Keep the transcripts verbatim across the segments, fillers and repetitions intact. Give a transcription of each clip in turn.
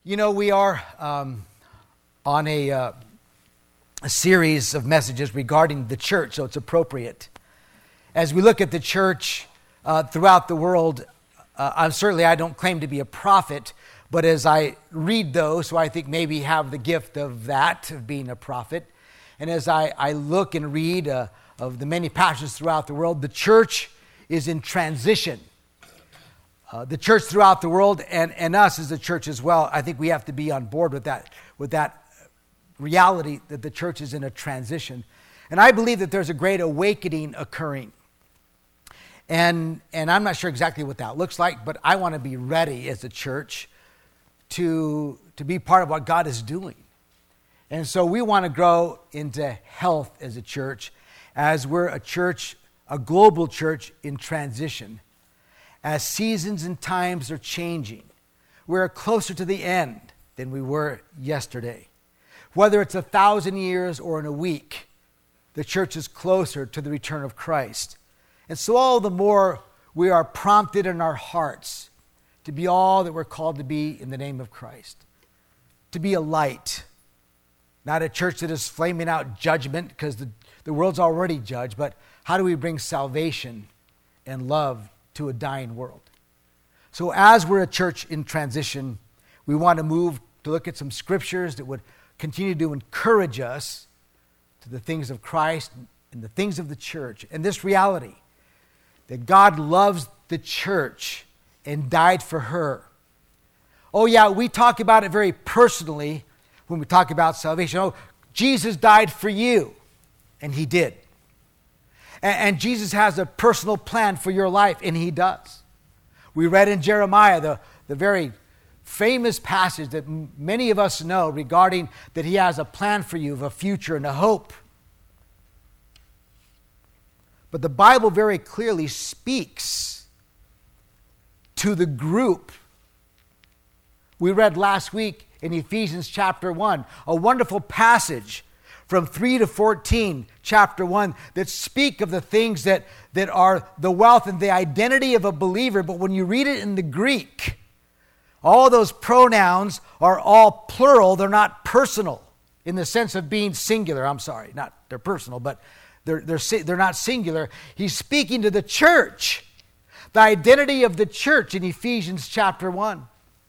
You know, we are um, on a, uh, a series of messages regarding the church, so it's appropriate. As we look at the church uh, throughout the world, uh, I'm certainly I don't claim to be a prophet, but as I read those, so I think maybe have the gift of that, of being a prophet, and as I, I look and read uh, of the many passages throughout the world, the church is in transition. Uh, the church throughout the world and, and us as a church as well, I think we have to be on board with that, with that reality that the church is in a transition. And I believe that there's a great awakening occurring. And, and I'm not sure exactly what that looks like, but I want to be ready as a church to, to be part of what God is doing. And so we want to grow into health as a church, as we're a church, a global church in transition. As seasons and times are changing, we're closer to the end than we were yesterday. Whether it's a thousand years or in a week, the church is closer to the return of Christ. And so all the more we are prompted in our hearts to be all that we're called to be in the name of Christ. To be a light, not a church that is flaming out judgment because the, the world's already judged, but how do we bring salvation and love to a dying world? So as we're a church in transition, we want to move to look at some scriptures that would continue to encourage us to the things of Christ and the things of the church. And this reality that God loves the church and died for her. Oh yeah, we talk about it very personally when we talk about salvation. Oh, Jesus died for you, and he did. And Jesus has a personal plan for your life, and he does. We read in Jeremiah, the, the very famous passage that m- many of us know regarding that he has a plan for you of a future and a hope. But the Bible very clearly speaks to the group. We read last week in Ephesians chapter one, a wonderful passage from three to fourteen, chapter one, that speak of the things that, that are the wealth and the identity of a believer. But when you read it in the Greek, all those pronouns are all plural. They're not personal in the sense of being singular. I'm sorry, not they're personal, but they're, they're, they're not singular. He's speaking to the church, the identity of the church in Ephesians chapter one.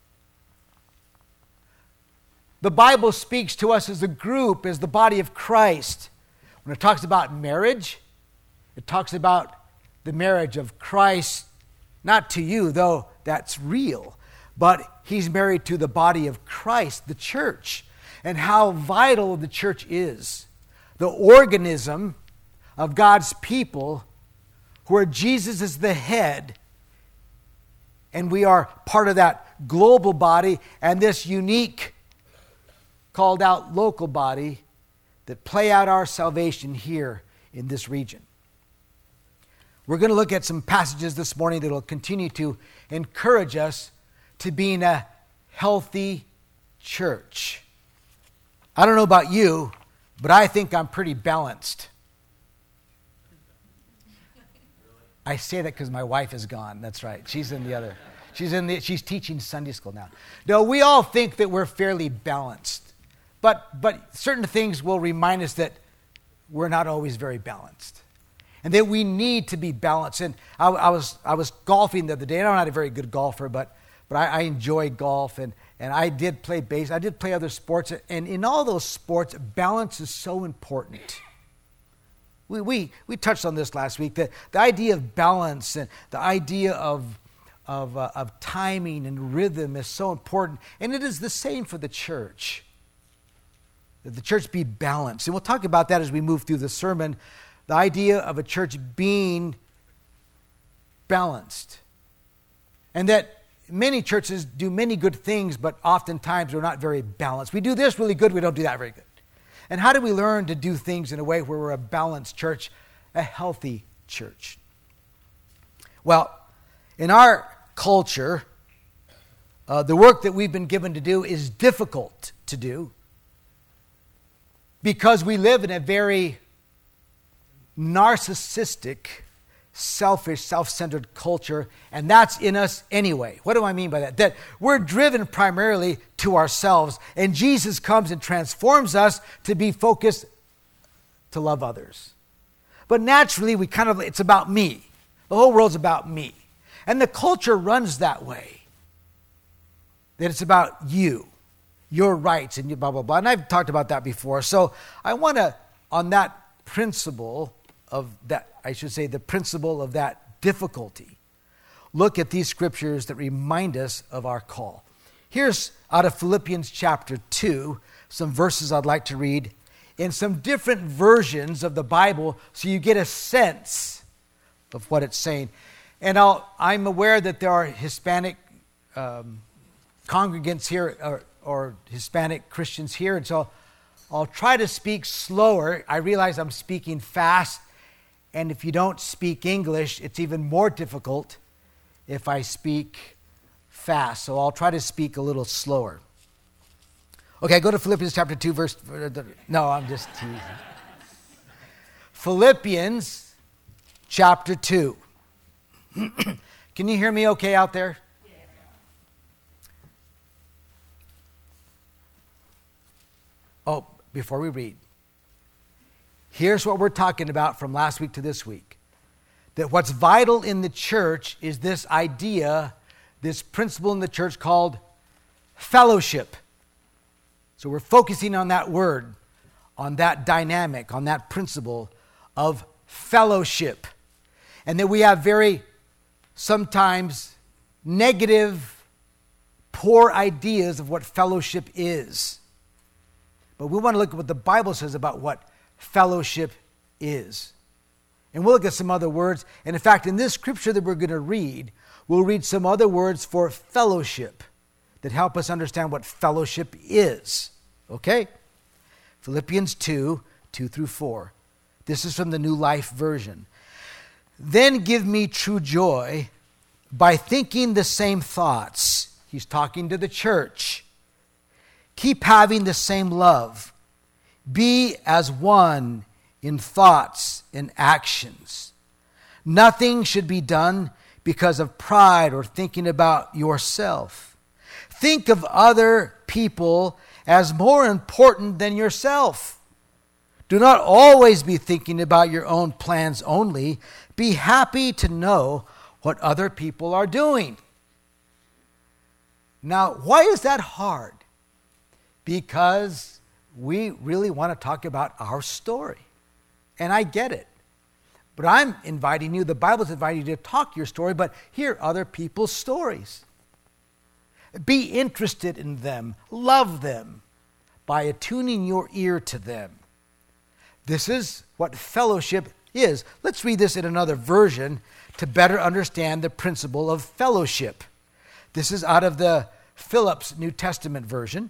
The Bible speaks to us as a group, as the body of Christ. When it talks about marriage, it talks about the marriage of Christ, not to you, though that's real, but he's married to the body of Christ, the church, and how vital the church is. The organism of God's people, where Jesus is the head, and we are part of that global body, and this unique called out local body that play out our salvation here in this region. We're going to look at some passages this morning that will continue to encourage us to being a healthy church. I don't know about you, but I think I'm pretty balanced. I say that because my wife is gone. That's right. She's in the other. She's in the. She's teaching Sunday school now. No, we all think that we're fairly balanced. But but certain things will remind us that we're not always very balanced, and that we need to be balanced. And I, I was I was golfing the other day, and I'm not a very good golfer, but but I, I enjoy golf, and, and I did play base. I did play other sports, and in all those sports, balance is so important. We we we touched on this last week. That the idea of balance and the idea of of uh, of timing and rhythm is so important, and it is the same for the church. That the church be balanced. And we'll talk about that as we move through the sermon. The idea of a church being balanced. And that many churches do many good things, but oftentimes they're not very balanced. We do this really good, we don't do that very good. And how do we learn to do things in a way where we're a balanced church, a healthy church? Well, in our culture, uh, the work that we've been given to do is difficult to do, because we live in a very narcissistic, selfish, self-centered culture, and that's in us anyway. What do I mean by that? That we're driven primarily to ourselves, and Jesus comes and transforms us to be focused to love others. But naturally, we kind of, it's about me. The whole world's about me. And the culture runs that way. That it's about you, your rights, and blah, blah, blah. And I've talked about that before. So I want to, on that principle of that, I should say the principle of that difficulty, look at these scriptures that remind us of our call. Here's out of Philippians chapter two, some verses I'd like to read in some different versions of the Bible so you get a sense of what it's saying. And I'll, I'm aware that there are Hispanic um, congregants here or, or Hispanic Christians here, and so I'll try to speak slower. I realize I'm speaking fast, and if you don't speak English, it's even more difficult if I speak fast. So I'll try to speak a little slower. Okay, go to Philippians chapter two, verse... No, I'm just teasing. Philippians chapter two. Can you hear me okay out there? Oh, before we read, here's what we're talking about from last week to this week. That what's vital in the church is this idea, this principle in the church called fellowship. So we're focusing on that word, on that dynamic, on that principle of fellowship. And that we have very, sometimes, negative, poor ideas of what fellowship is. But we want to look at what the Bible says about what fellowship is. And we'll look at some other words. And in fact, in this scripture that we're going to read, we'll read some other words for fellowship that help us understand what fellowship is. Okay? Philippians two, two through four. This is from the New Life Version. Then give me true joy by thinking the same thoughts. He's talking to the church. Keep having the same love. Be as one in thoughts and actions. Nothing should be done because of pride or thinking about yourself. Think of other people as more important than yourself. Do not always be thinking about your own plans only. Be happy to know what other people are doing. Now, why is that hard? Because we really want to talk about our story. And I get it. But I'm inviting you, the Bible's inviting you to talk your story, but hear other people's stories. Be interested in them. Love them by attuning your ear to them. This is what fellowship is. Let's read this in another version to better understand the principle of fellowship. This is out of the Phillips New Testament version.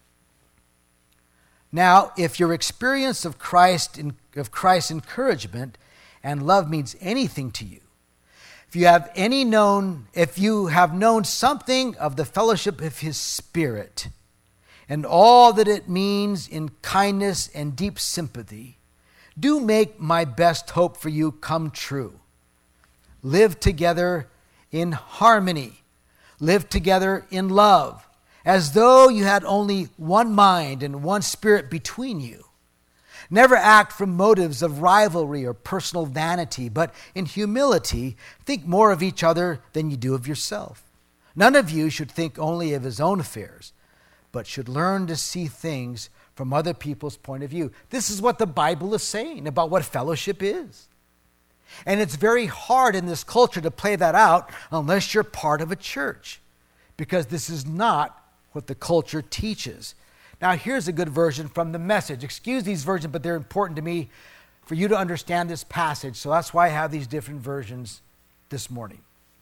Now, if your experience of Christ of Christ's encouragement and love means anything to you, if you have any known, if you have known something of the fellowship of his Spirit and all that it means in kindness and deep sympathy, do make my best hope for you come true. Live together in harmony. Live together in love, as though you had only one mind and one spirit between you. Never act from motives of rivalry or personal vanity, but in humility, think more of each other than you do of yourself. None of you should think only of his own affairs, but should learn to see things from other people's point of view. This is what the Bible is saying about what fellowship is. And it's very hard in this culture to play that out unless you're part of a church, because this is not what the culture teaches. Now, here's a good version from the Message. Excuse these versions, but they're important to me for you to understand this passage. So that's why I have these different versions this morning.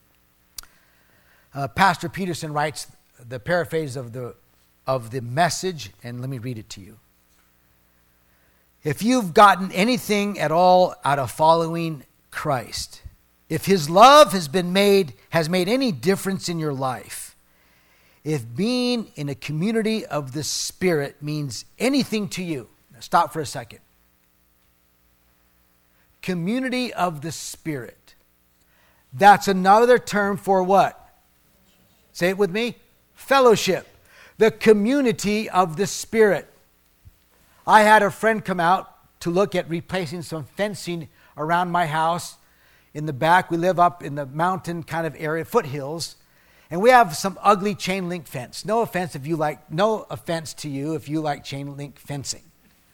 Uh, Pastor Peterson writes the paraphrase of the, of the Message, and let me read it to you. If you've gotten anything at all out of following Christ, if his love has been made, has made any difference in your life, if being in a community of the Spirit means anything to you, now stop for a second. Community of the Spirit. That's another term for what? Say it with me. Fellowship. The community of the Spirit. I had a friend come out to look at replacing some fencing around my house. In the back, we live up in the mountain kind of area, foothills, and we have some ugly chain link fence. No offense if you like, no offense to you if you like chain link fencing.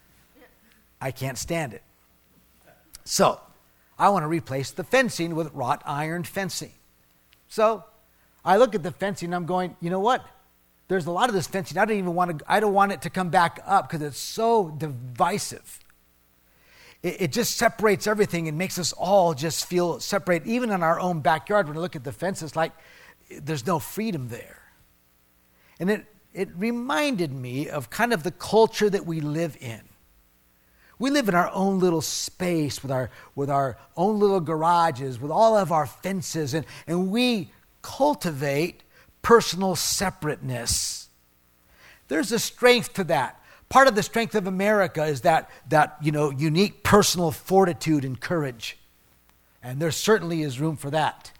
I can't stand it. So, I want to replace the fencing with wrought iron fencing. So, I look at the fencing and I'm going, you know what? There's a lot of this fencing. I don't even want to, I don't want it to come back up because it's so divisive. It, it just separates everything and makes us all just feel separated. Even in our own backyard, when I look at the fence, it's like there's no freedom there. And it, it reminded me of kind of the culture that we live in. We live in our own little space with our, with our own little garages, with all of our fences, and, and we cultivate personal separateness. There's a strength to that. Part of the strength of America is that, that you know, unique personal fortitude and courage. And there certainly is room for that.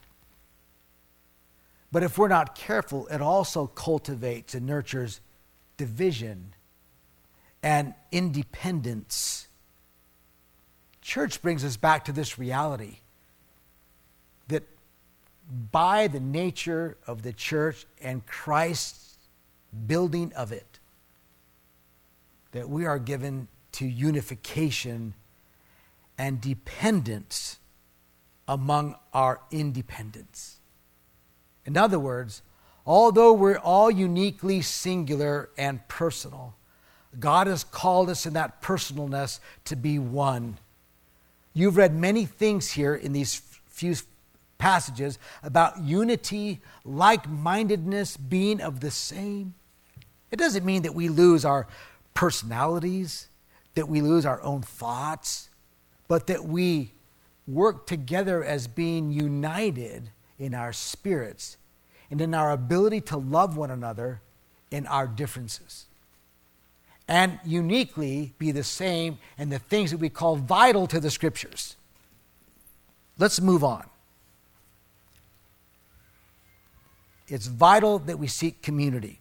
But if we're not careful, it also cultivates and nurtures division and independence. Church brings us back to this reality that by the nature of the church and Christ's building of it, that we are given to unification and dependence among our independence. In other words, although we're all uniquely singular and personal, God has called us in that personalness to be one. You've read many things here in these few passages about unity, like-mindedness, being of the same. It doesn't mean that we lose our personalities, that we lose our own thoughts, but that we work together as being united in our spirits and in our ability to love one another in our differences. And uniquely be the same in the things that we call vital to the Scriptures. Let's move on. It's vital that we seek community.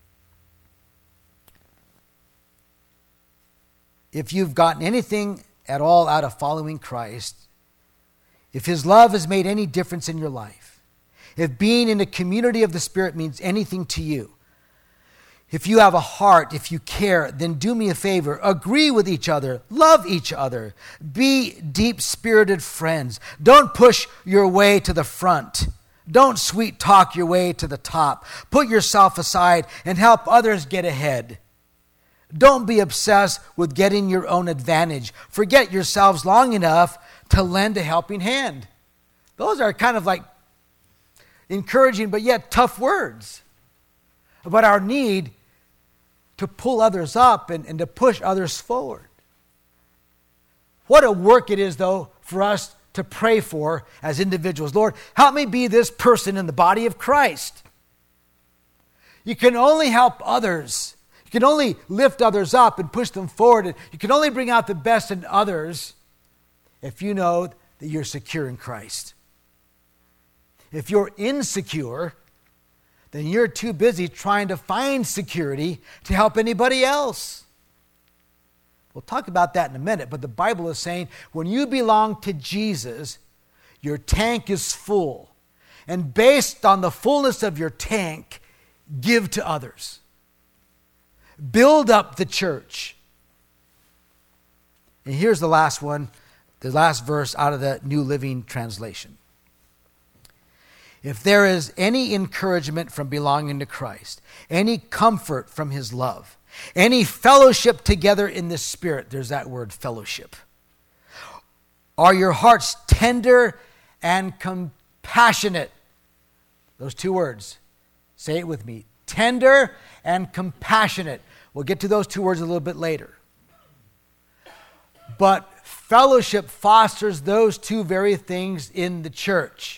If you've gotten anything at all out of following Christ, if His love has made any difference in your life, if being in a community of the Spirit means anything to you, if you have a heart, if you care, then do me a favor. Agree with each other. Love each other. Be deep-spirited friends. Don't push your way to the front. Don't sweet talk your way to the top. Put yourself aside and help others get ahead. Don't be obsessed with getting your own advantage. Forget yourselves long enough to lend a helping hand. Those are kind of like encouraging but yet tough words about our need to pull others up and, and to push others forward. What a work it is, though, for us to pray for as individuals. Lord, help me be this person in the body of Christ. You can only help others. You can only lift others up and push them forward. You can only bring out the best in others if you know that you're secure in Christ. If you're insecure, then you're too busy trying to find security to help anybody else. We'll talk about that in a minute, but the Bible is saying when you belong to Jesus, your tank is full. And based on the fullness of your tank, give to others. Build up the church. And here's the last one, the last verse out of the New Living Translation. If there is any encouragement from belonging to Christ, any comfort from His love, any fellowship together in the Spirit, there's that word, fellowship. Are your hearts tender and compassionate? Those two words. Say it with me. Tender and compassionate. We'll get to those two words a little bit later. But fellowship fosters those two very things in the church.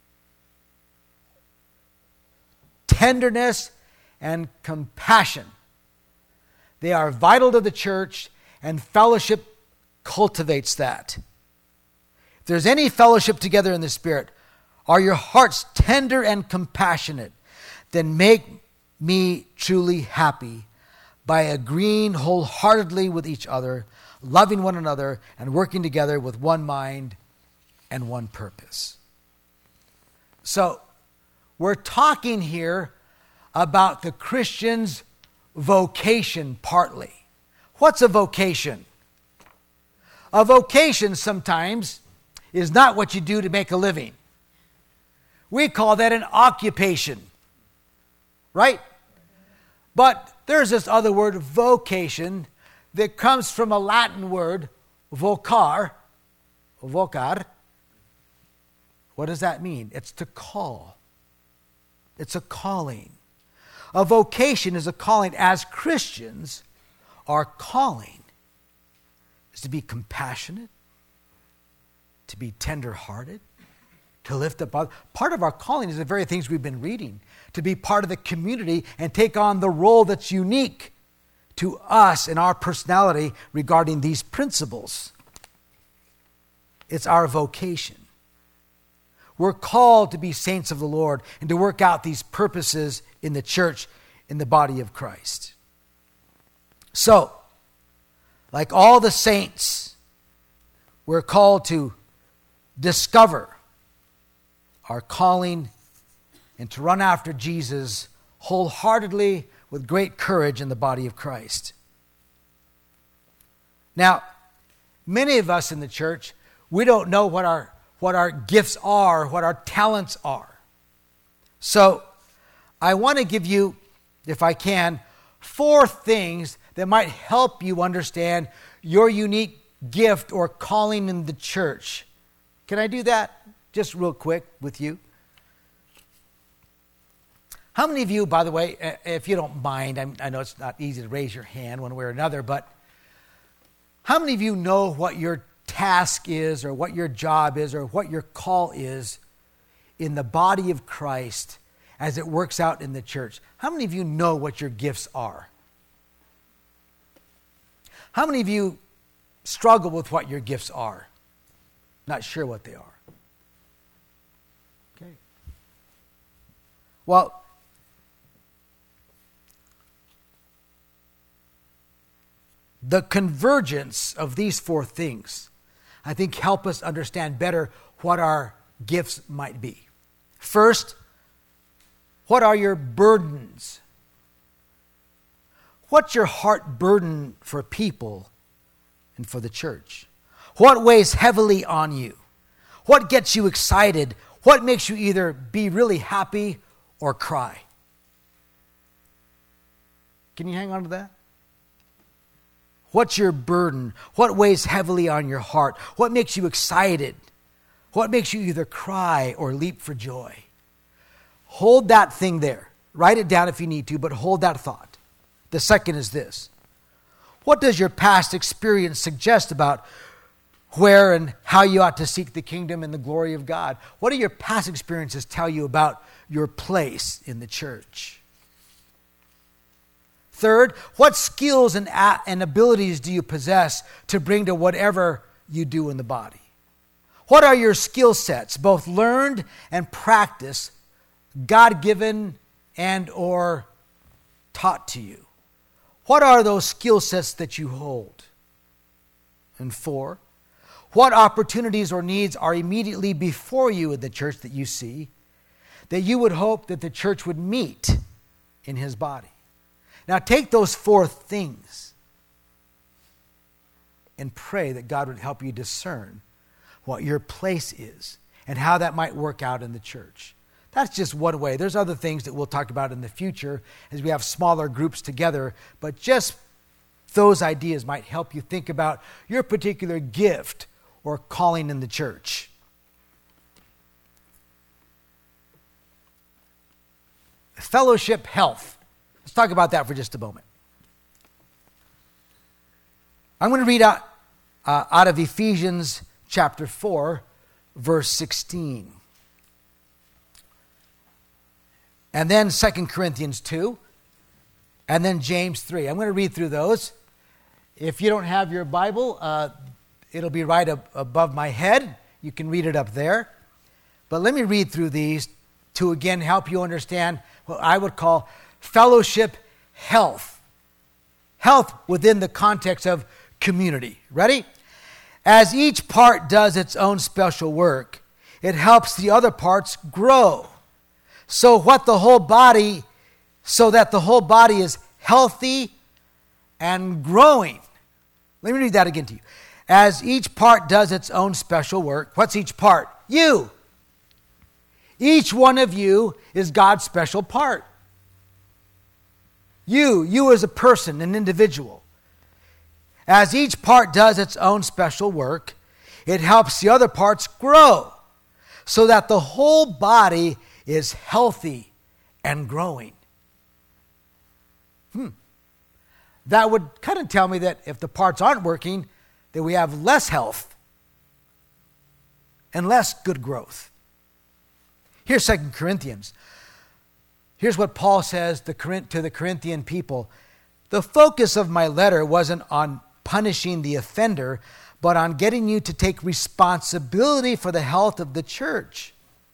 Tenderness and compassion. They are vital to the church, and fellowship cultivates that. If there's any fellowship together in the Spirit, Are your hearts tender and compassionate? Then make me truly happy by agreeing wholeheartedly with each other, loving one another, and working together with one mind and one purpose. So, we're talking here about the Christian's vocation partly. What's a vocation? A vocation sometimes is not what you do to make a living. We call that an occupation, right? But there's this other word, vocation, that comes from a Latin word, vocar, vocar. What does that mean? It's to call. It's a calling. A vocation is a calling. As Christians, our calling is to be compassionate, to be tender-hearted, to lift up others. Part of our calling is the very things we've been reading, to be part of the community and take on the role that's unique to us and our personality regarding these principles. It's our vocation. We're called to be saints of the Lord and to work out these purposes in the church, in the body of Christ. So, like all the saints, we're called to discover our calling and to run after Jesus wholeheartedly with great courage in the body of Christ. Now, many of us in the church, we don't know what our what our gifts are, what our talents are. So, I want to give you, if I can, four things that might help you understand your unique gift or calling in the church. Can I do that just real quick with you? How many of you, by the way, if you don't mind, I know it's not easy to raise your hand one way or another, but how many of you know what your task is or what your job is or what your call is in the body of Christ as it works out in the church? How many of you know what your gifts are? How many of you struggle with what your gifts are? Not sure what they are. Okay. Well, the convergence of these four things, I think, help us understand better what our gifts might be. First, what are your burdens? What's your heart burden for people and for the church? What weighs heavily on you? What gets you excited? What makes you either be really happy or cry? Can you hang on to that? What's your burden? What weighs heavily on your heart? What makes you excited? What makes you either cry or leap for joy? Hold that thing there. Write it down if you need to, but hold that thought. The second is this. What does your past experience suggest about where and how you ought to seek the kingdom and the glory of God? What do your past experiences tell you about your place in the church? Third, what skills and, a- and abilities do you possess to bring to whatever you do in the body? What are your skill sets, both learned and practiced, God-given and or taught to you? What are those skill sets that you hold? And four, what opportunities or needs are immediately before you in the church that you see that you would hope that the church would meet in his body? Now take those four things and pray that God would help you discern what your place is and how that might work out in the church. That's just one way. There's other things that we'll talk about in the future as we have smaller groups together, but just those ideas might help you think about your particular gift or calling in the church. Fellowship health. Let's talk about that for just a moment. I'm going to read out, uh, out of Ephesians chapter four, verse sixteen. And then Second Corinthians two, and then James three. I'm going to read through those. If you don't have your Bible, uh, it'll be right up above my head. You can read it up there. But let me read through these to again help you understand what I would call fellowship health. Health within the context of community. Ready? As each part does its own special work, it helps the other parts grow. So what the whole body, so that the whole body is healthy and growing. Let me read that again to you. As each part does its own special work. What's each part? You. Each one of you is God's special part. You, you as a person, an individual. As each part does its own special work, it helps the other parts grow so that the whole body is healthy and growing. Hmm. That would kind of tell me that if the parts aren't working, that we have less health and less good growth. Here's Second Corinthians. Here's what Paul says to the Corinthian people. The focus of my letter wasn't on punishing the offender, but on getting you to take responsibility for the health of the church.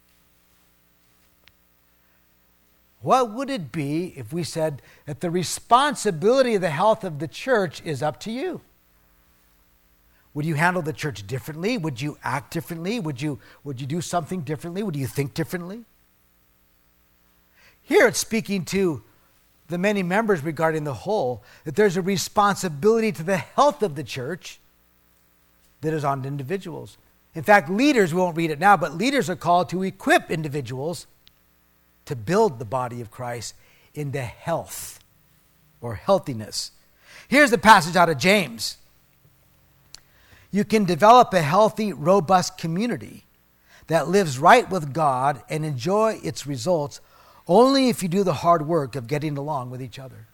What would it be if we said that the responsibility of the health of the church is up to you? Would you handle the church differently? Would you act differently? Would you, would you do something differently? Would you think differently? Here it's speaking to the many members regarding the whole, that there's a responsibility to the health of the church that is on individuals. In fact, leaders, we won't read it now, but leaders are called to equip individuals to build the body of Christ into health or healthiness. Here's the passage out of James. You can develop a healthy, robust community that lives right with God and enjoy its results only if you do the hard work of getting along with each other.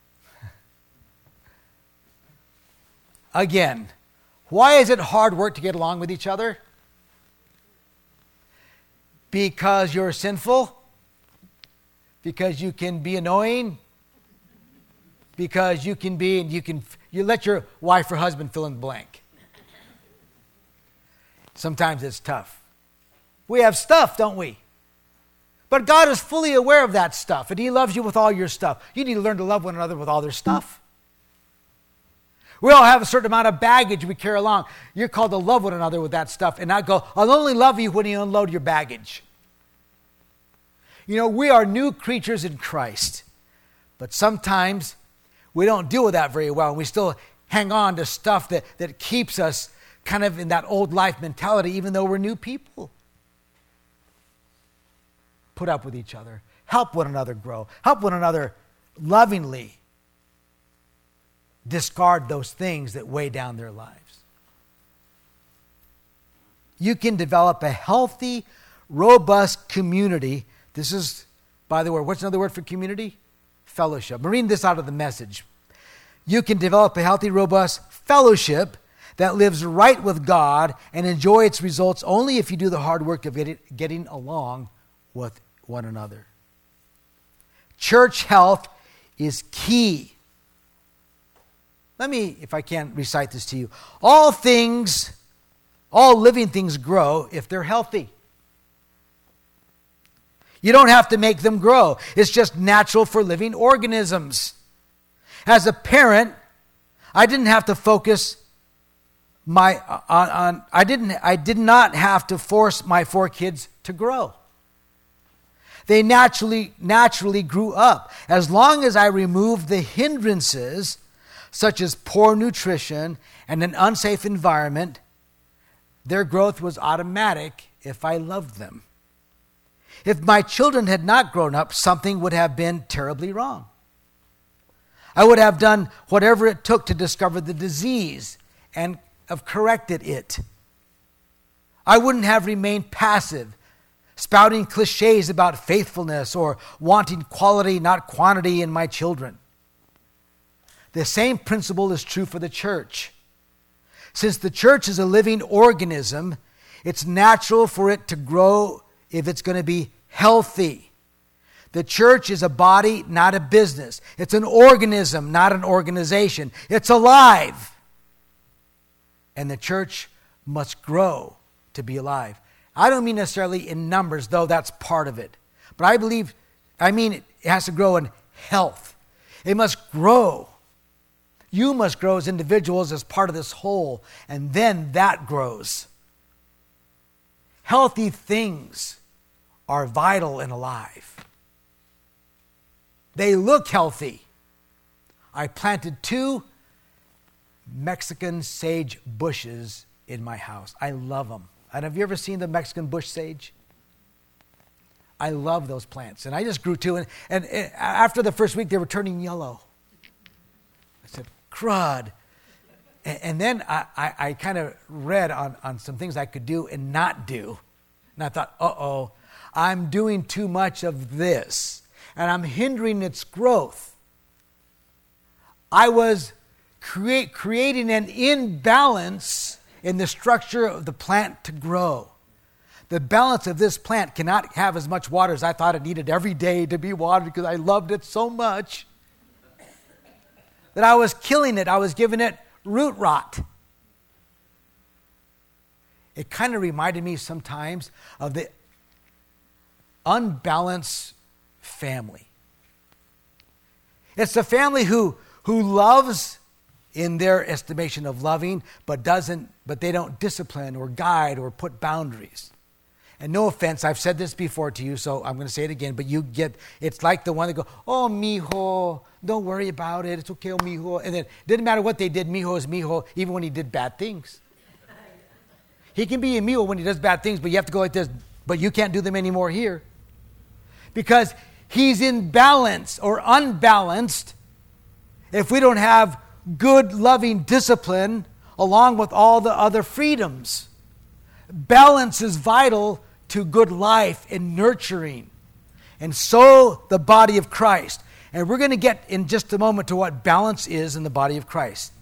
Again, why is it hard work to get along with each other? Because you're sinful? Because you can be annoying? Because you can be, and you can, you let your wife or husband fill in the blank. Sometimes it's tough. We have stuff, don't we? But God is fully aware of that stuff, and He loves you with all your stuff. You need to learn to love one another with all their stuff. We all have a certain amount of baggage we carry along. You're called to love one another with that stuff, and not go, I'll only love you when you unload your baggage. You know, we are new creatures in Christ, but sometimes we don't deal with that very well, and we still hang on to stuff that, that keeps us kind of in that old life mentality, even though we're new people. Put up with each other. Help one another grow. Help one another lovingly discard those things that weigh down their lives. You can develop a healthy, robust community. This is, by the way, what's another word for community? Fellowship. I'm reading this out of the Message. You can develop a healthy, robust fellowship that lives right with God and enjoy its results only if you do the hard work of getting, getting along with one another. Church health is key. Let me, if I can, recite this to you. All things, all living things grow if they're healthy. You don't have to make them grow. It's just natural for living organisms. As a parent, I didn't have to focus my on, on I didn't I did not have to force my four kids to grow. They naturally naturally grew up. As long as I removed the hindrances, such as poor nutrition and an unsafe environment, their growth was automatic if I loved them. If my children had not grown up, something would have been terribly wrong. I would have done whatever it took to discover the disease and have corrected it. I wouldn't have remained passive, spouting cliches about faithfulness or wanting quality, not quantity, in my children. The same principle is true for the church. Since the church is a living organism, it's natural for it to grow if it's going to be healthy. The church is a body, not a business. It's an organism, not an organization. It's alive. And the church must grow to be alive. I don't mean necessarily in numbers, though that's part of it. But I believe, I mean it has to grow in health. It must grow. You must grow as individuals as part of this whole, and then that grows. Healthy things are vital and alive. They look healthy. I planted two Mexican sage bushes in my house. I love them. And have you ever seen the Mexican bush sage? I love those plants. And I just grew two. And, and, and after the first week, they were turning yellow. I said, crud. And, and then I, I, I kind of read on, on some things I could do and not do. And I thought, uh-oh, I'm doing too much of this. And I'm hindering its growth. I was create, creating an imbalance in the structure of the plant to grow. The balance of this plant cannot have as much water as I thought it needed every day to be watered because I loved it so much that I was killing it. I was giving it root rot. It kind of reminded me sometimes of the unbalanced family. It's the family who, who loves in their estimation of loving, but doesn't, but they don't discipline or guide or put boundaries. And no offense, I've said this before to you, so I'm going to say it again, but you get, it's like the one that go, oh, mijo, don't worry about it, it's okay, oh, mijo. And then it didn't matter what they did, mijo is mijo, even when he did bad things. He can be a mijo when he does bad things, but you have to go like this, but you can't do them anymore here. Because he's in balance or unbalanced if we don't have good, loving discipline along with all the other freedoms. Balance is vital to good life and nurturing. And so the body of Christ. And we're going to get in just a moment to what balance is in the body of Christ.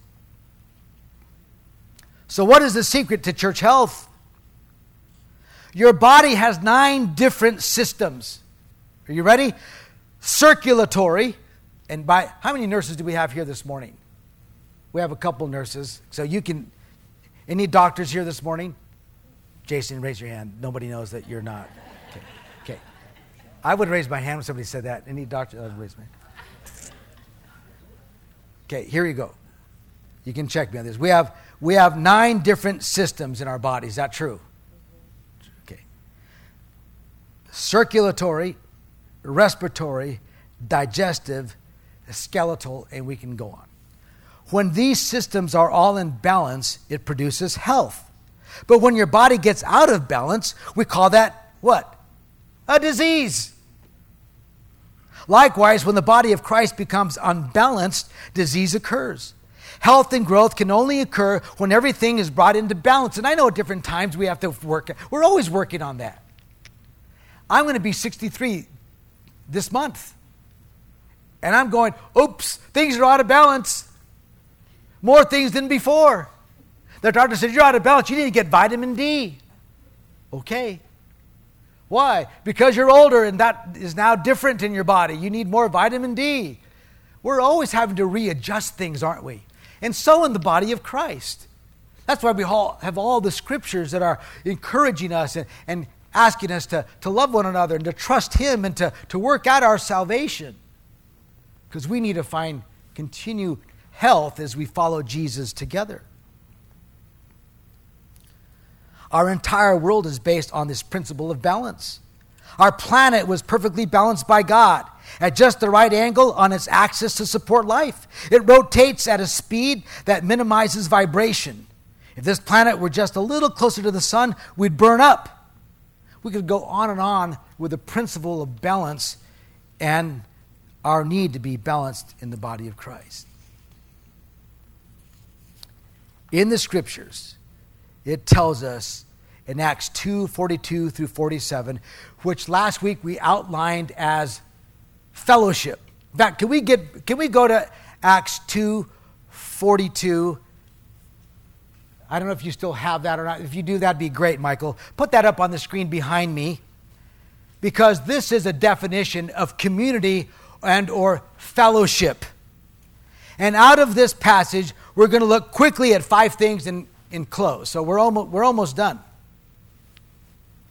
So what is the secret to church health? Your body has nine different systems. Are you ready? Circulatory. And by how many nurses do we have here this morning? We have a couple nurses. So you can, any doctors here this morning? Jason, raise your hand. Nobody knows that you're not. Okay. Okay. I would raise my hand when somebody said that. Any doctor? I would raise my hand. Okay, here you go. You can check me on this. We have we have nine different systems in our body. Is that true? Okay. Circulatory, respiratory, digestive, skeletal, and we can go on. When these systems are all in balance, it produces health. But when your body gets out of balance, we call that what? A disease. Likewise, when the body of Christ becomes unbalanced, disease occurs. Health and growth can only occur when everything is brought into balance. And I know at different times we have to work. We're always working on that. I'm going to be sixty-three this month. And I'm going, oops, things are out of balance. More things than before. The doctor said, you're out of balance. You need to get vitamin D. Okay. Why? Because you're older and that is now different in your body. You need more vitamin D. We're always having to readjust things, aren't we? And so in the body of Christ. That's why we all have all the scriptures that are encouraging us and, and asking us to, to love one another and to trust Him and to, to work out our salvation. Because we need to find continued health as we follow Jesus together. Our entire world is based on this principle of balance. Our planet was perfectly balanced by God at just the right angle on its axis to support life. It rotates at a speed that minimizes vibration. If this planet were just a little closer to the sun, we'd burn up. We could go on and on with the principle of balance and our need to be balanced in the body of Christ. In the scriptures, it tells us in Acts two, forty-two through forty-seven, which last week we outlined as fellowship. In fact, can we get can we go to Acts two, forty-two? I don't know if you still have that or not. If you do, that'd be great, Michael. Put that up on the screen behind me, because this is a definition of community and or fellowship. And out of this passage, we're going to look quickly at five things and, and close. So we're almost, we're almost done.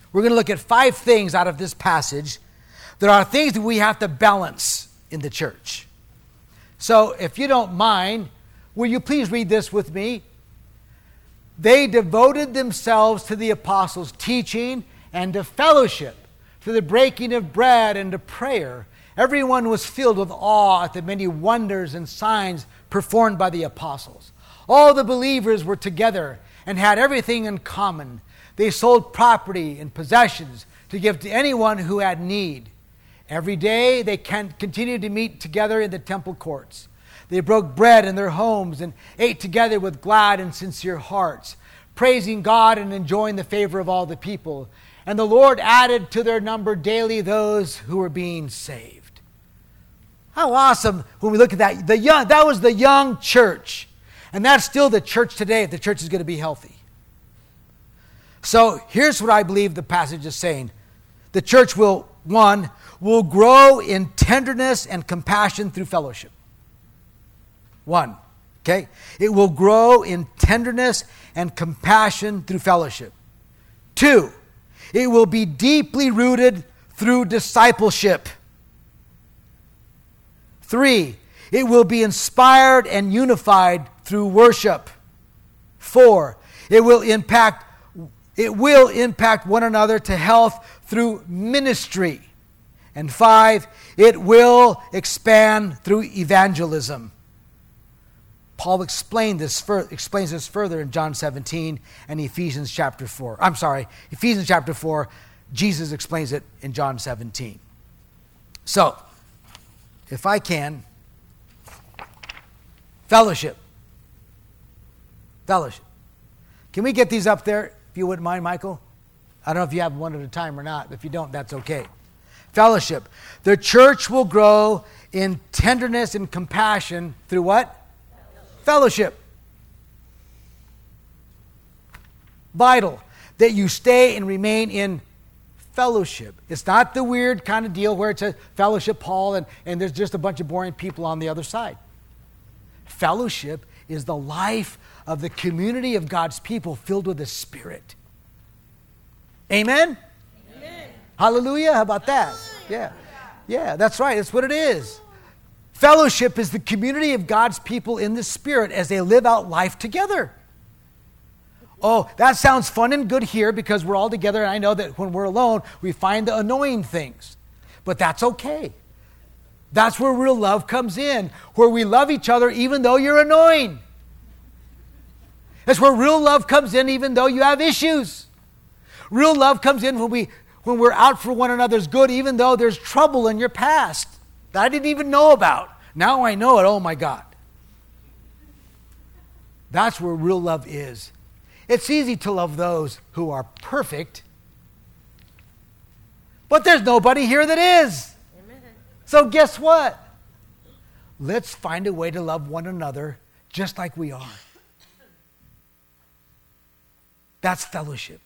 we're going to look at five things out of this passage that are things that we have to balance in the church. So if you don't mind, will you please read this with me? They devoted themselves to the apostles' teaching and to fellowship, to the breaking of bread and to prayer. Everyone was filled with awe at the many wonders and signs performed by the apostles. All the believers were together and had everything in common. They sold property and possessions to give to anyone who had need. Every day they can continued to meet together in the temple courts. They broke bread in their homes and ate together with glad and sincere hearts, praising God and enjoying the favor of all the people. And the Lord added to their number daily those who were being saved. How awesome when we look at that. The young, that was the young church. And that's still the church today if the church is going to be healthy. So here's what I believe the passage is saying. The church will, one, will grow in tenderness and compassion through fellowship. One, okay? It will grow in tenderness and compassion through fellowship. Two, it will be deeply rooted through discipleship. Three, it will be inspired and unified through worship. Four, it will impact it will impact one another to health through ministry. And five, it will expand through evangelism. Paul explained this fur- explains this further in John seventeen and Ephesians chapter four. I'm sorry, Ephesians chapter four. Jesus explains it in John seventeen. So, if I can, fellowship. Fellowship. Can we get these up there, if you wouldn't mind, Michael? I don't know if you have one at a time or not. If you don't, that's okay. Fellowship. The church will grow in tenderness and compassion through what? Fellowship. Vital that you stay and remain in fellowship. It's not the weird kind of deal where it says fellowship Paul and, and there's just a bunch of boring people on the other side. Fellowship is the life of the community of God's people filled with the Spirit. Amen? Amen. Hallelujah. How about that? Yeah. Yeah, that's right. That's what it is. Fellowship is the community of God's people in the Spirit as they live out life together. Oh, that sounds fun and good here because we're all together, and I know that when we're alone, we find the annoying things. But that's okay. That's where real love comes in, where we love each other even though you're annoying. That's where real love comes in even though you have issues. Real love comes in when, we, when we're out for one another's good even though there's trouble in your past that I didn't even know about. Now I know it. Oh my God. That's where real love is. It's easy to love those who are perfect, but there's nobody here that is. Amen. So guess what? Let's find a way to love one another just like we are. That's fellowship.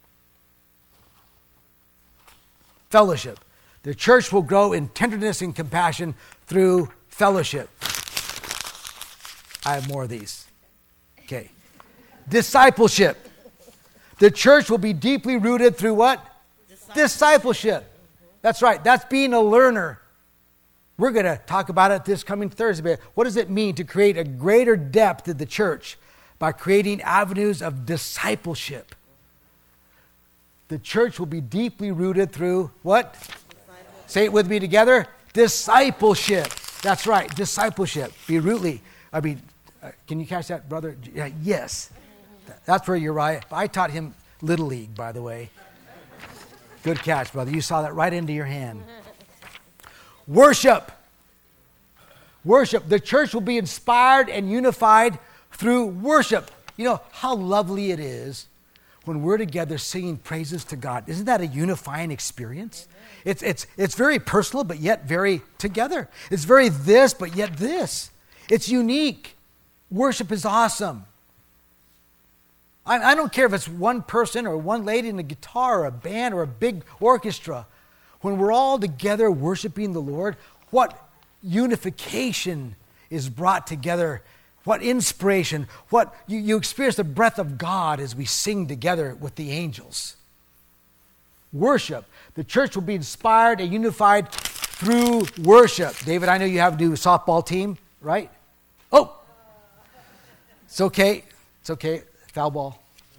Fellowship. The church will grow in tenderness and compassion through fellowship. I have more of these. Okay. Discipleship. The church will be deeply rooted through what? Discipleship. Discipleship. That's right. That's being a learner. We're going to talk about it this coming Thursday. What does it mean to create a greater depth in the church by creating avenues of discipleship? The church will be deeply rooted through what? Say it with me together. Discipleship. That's right. Discipleship. Be rootly. I mean, uh, can you catch that, brother? Yeah, yes. That's where you're right. I taught him Little League, by the way. Good catch, brother. You saw that right into your hand. Worship. Worship. The church will be inspired and unified through worship. You know how lovely it is when we're together singing praises to God. Isn't that a unifying experience? It's, it's, it's very personal, but yet very together. It's very this, but yet this. It's unique. Worship is awesome. I, I don't care if it's one person or one lady in a guitar or a band or a big orchestra. When we're all together worshiping the Lord, what unification is brought together. What inspiration, what you, you experience the breath of God as we sing together with the angels. worship. The church will be inspired and unified through worship. David, I know you have a new softball team, right? Oh, it's okay. It's okay. Foul ball.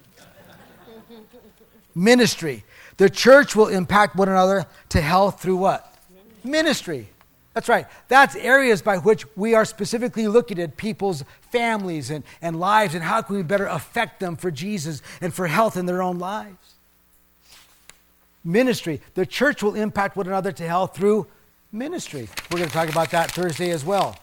Ministry. The church will impact one another to health through what? Ministry. Ministry. That's right. That's areas by which we are specifically looking at people's families and, and lives and how can we better affect them for Jesus and for health in their own lives. Ministry. The church will impact one another to health through ministry. We're going to talk about that Thursday as well.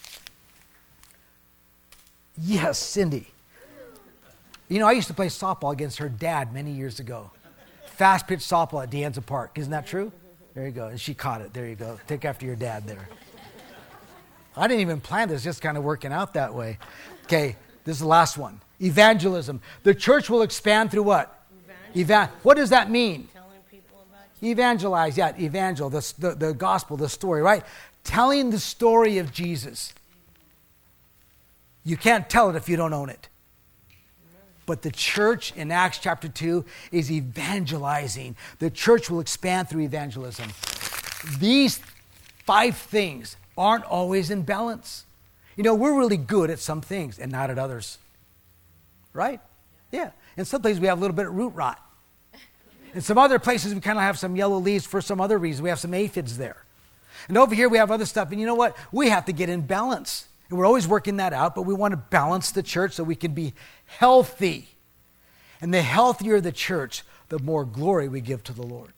Yes, Cindy. You know, I used to play softball against her dad many years ago. Fast pitch softball at De Anza Park. Isn't that true? There you go. And she caught it. There you go. Take after your dad there. I didn't even plan this, just kind of working out that way. Okay, this is the last one. Evangelism. The church will expand through what? Evan- what does that mean? Telling people about Jesus. Evangelize, yeah, evangel, the, the, the gospel, the story, right? Telling the story of Jesus. You can't tell it if you don't own it. But the church in Acts chapter two is evangelizing. The church will expand through evangelism. These five things aren't always in balance. You know, we're really good at some things and not at others. Right? Yeah. In some places we have a little bit of root rot. In some other places we kind of have some yellow leaves for some other reason. We have some aphids there. And over here we have other stuff. And you know what? We have to get in balance. And we're always working that out, but we want to balance the church so we can be healthy. And the healthier the church, the more glory we give to the Lord.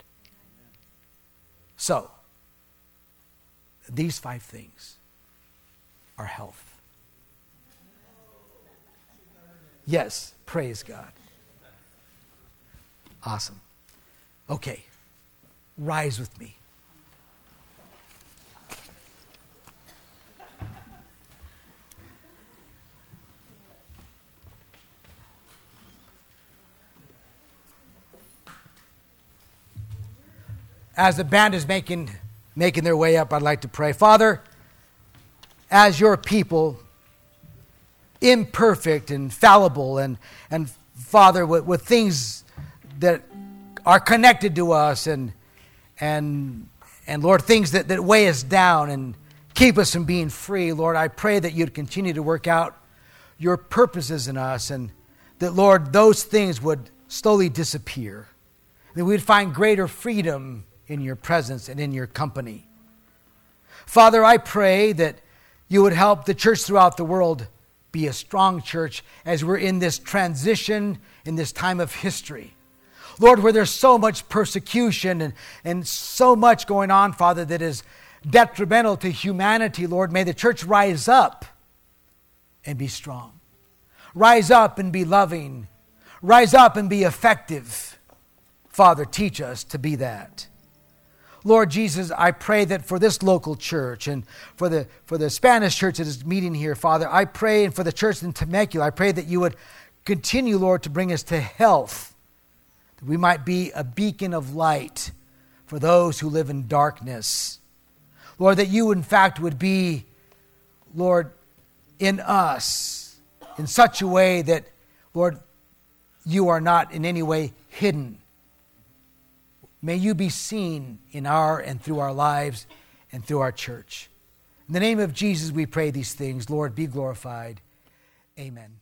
So, these five things are health. Yes, praise God. Awesome. Okay, rise with me. As the band is making, making their way up, I'd like to pray. Father, as your people, imperfect and fallible, and, and Father, with, with things that are connected to us, and, and, and Lord, things that, that weigh us down and keep us from being free, Lord, I pray that you'd continue to work out your purposes in us, and that, Lord, those things would slowly disappear, that we'd find greater freedom in your presence and in your company. Father, I pray that you would help the church throughout the world be a strong church as we're in this transition, in this time of history. Lord, where there's so much persecution and, and so much going on, Father, that is detrimental to humanity, Lord, may the church rise up and be strong. Rise up and be loving. Rise up and be effective. Father, teach us to be that. Lord Jesus, I pray that for this local church and for the for the Spanish church that is meeting here, Father, I pray, and for the church in Temecula, I pray that you would continue, Lord, to bring us to health, that we might be a beacon of light for those who live in darkness. Lord, that you, in fact, would be, Lord, in us in such a way that, Lord, you are not in any way hidden. May you be seen in our and through our lives and through our church. In the name of Jesus, we pray these things. Lord, be glorified. Amen.